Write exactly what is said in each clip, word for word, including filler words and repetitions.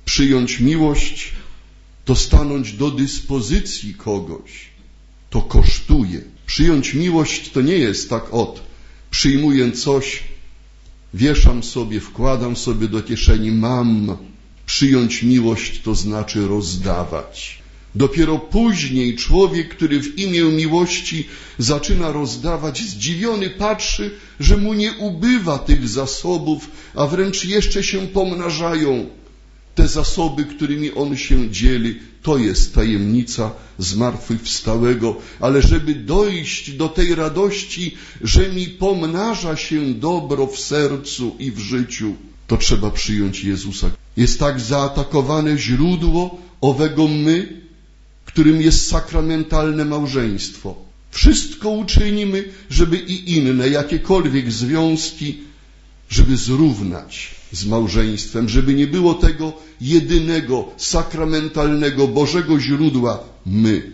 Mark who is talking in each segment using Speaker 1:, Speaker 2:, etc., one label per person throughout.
Speaker 1: Przyjąć miłość to stanąć do dyspozycji kogoś. To kosztuje. Przyjąć miłość to nie jest tak od, przyjmuję coś, wieszam sobie, wkładam sobie do kieszeni, mam. Przyjąć miłość to znaczy rozdawać. Dopiero później człowiek, który w imię miłości zaczyna rozdawać, zdziwiony patrzy, że mu nie ubywa tych zasobów, a wręcz jeszcze się pomnażają. Te zasoby, którymi on się dzieli, to jest tajemnica zmartwychwstałego. Ale żeby dojść do tej radości, że mi pomnaża się dobro w sercu i w życiu, to trzeba przyjąć Jezusa. Jest tak zaatakowane źródło owego my, którym jest sakramentalne małżeństwo. Wszystko uczynimy, żeby i inne, jakiekolwiek związki, żeby zrównać z małżeństwem, żeby nie było tego jedynego, sakramentalnego, Bożego źródła my.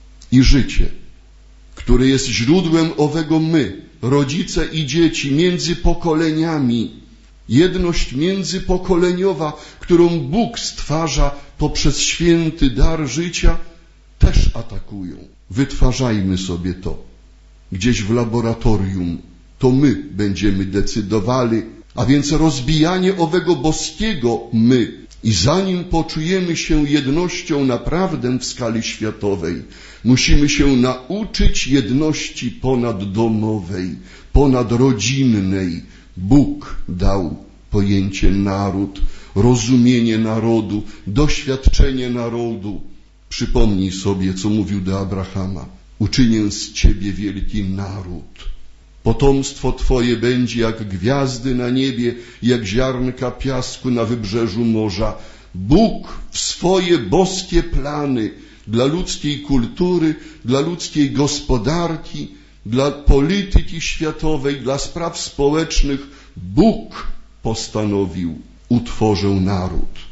Speaker 1: I życie, które jest źródłem owego my, rodzice i dzieci, między pokoleniami, jedność międzypokoleniowa, którą Bóg stwarza poprzez święty dar życia, też atakują. Wytwarzajmy sobie to. Gdzieś w laboratorium to my będziemy decydowali, a więc rozbijanie owego boskiego my. I zanim poczujemy się jednością naprawdę w skali światowej, musimy się nauczyć jedności ponaddomowej, ponadrodzinnej. Bóg dał pojęcie naród, rozumienie narodu, doświadczenie narodu. Przypomnij sobie, co mówił do Abrahama. Uczynię z ciebie wielki naród. Potomstwo twoje będzie jak gwiazdy na niebie, jak ziarnka piasku na wybrzeżu morza. Bóg w swoje boskie plany dla ludzkiej kultury, dla ludzkiej gospodarki, dla polityki światowej, dla spraw społecznych, Bóg postanowił, utworzę naród.